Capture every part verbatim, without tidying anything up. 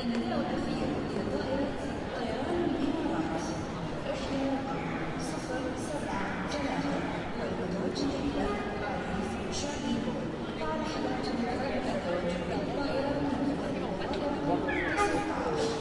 النداء الأخير لطائرة طيران الإمارات رحلة صفر سبعة ثلاثة والمتوجهة إلى باريس شارلي بول. قال حضرة الركاب التوجه بالطائرة من قبل تسعة عشر.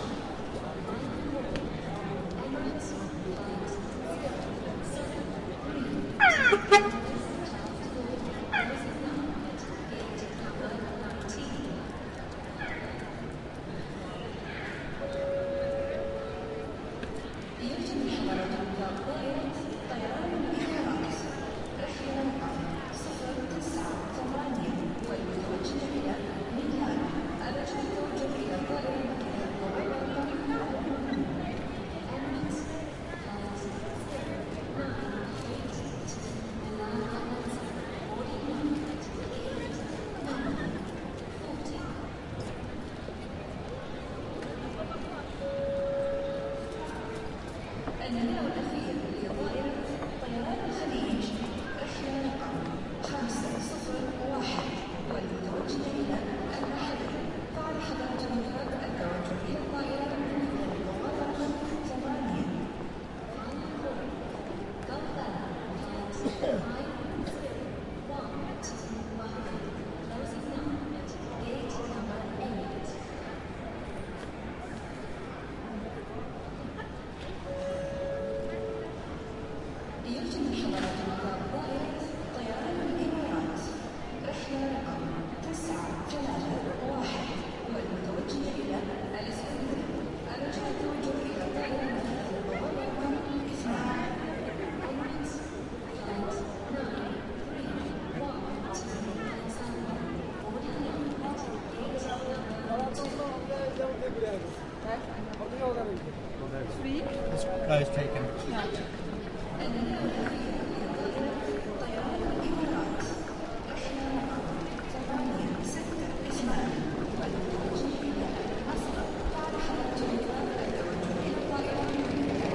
النداء الأخير لطائرة طيران الخليج رحلة رقم خمسة صفر واحد والمتوجهة إلى البحرين. قال حضرة الركاب التوجه إلى الطائرة من خلال البوابة رقم ثمانية. يرجى من حضرات الركاب طائرة طيران الإمارات رحلة رقم تسعة ثلاثة واحد والمتوجهة إلى الإسكندرية. أرجو التوجه إلى الطائرة من خلال البوابة رقم اثنان. Three? This guy's taken. النداء الأخير لطائرة طيران الإمارات رحلة رقم ثمانية ستة اثنان والمتوجهة إلى مسقط. قال حضرة الركاب التوجه إلى الطائرة من خلال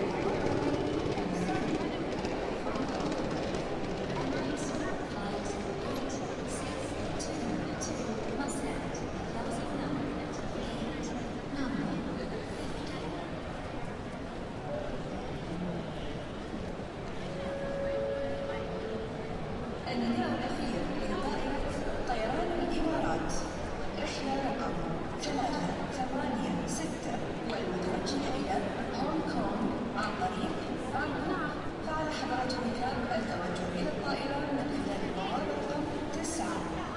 النداء الأخير لطائرة طيران الإمارات رحلة رقم ثلاثة ثمانية ستة والمتوجهة إلى هونغ كونغ عن طريق بانكوك. فعل حضرة الركاب التوجه إلى الطائرة من خلال البوابة رقم تسعة.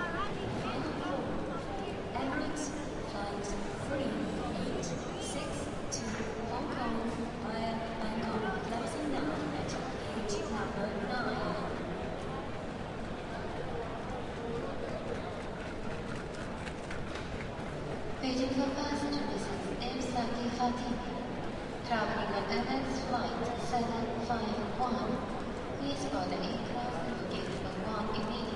Emirates flight three eight six to Hong Kong via Bangkok closing down at gate number nine. Waiting for passengers is M. Saki Fatimi, traveling on M X flight seven five one. Please board the aircraft and gate number one immediately.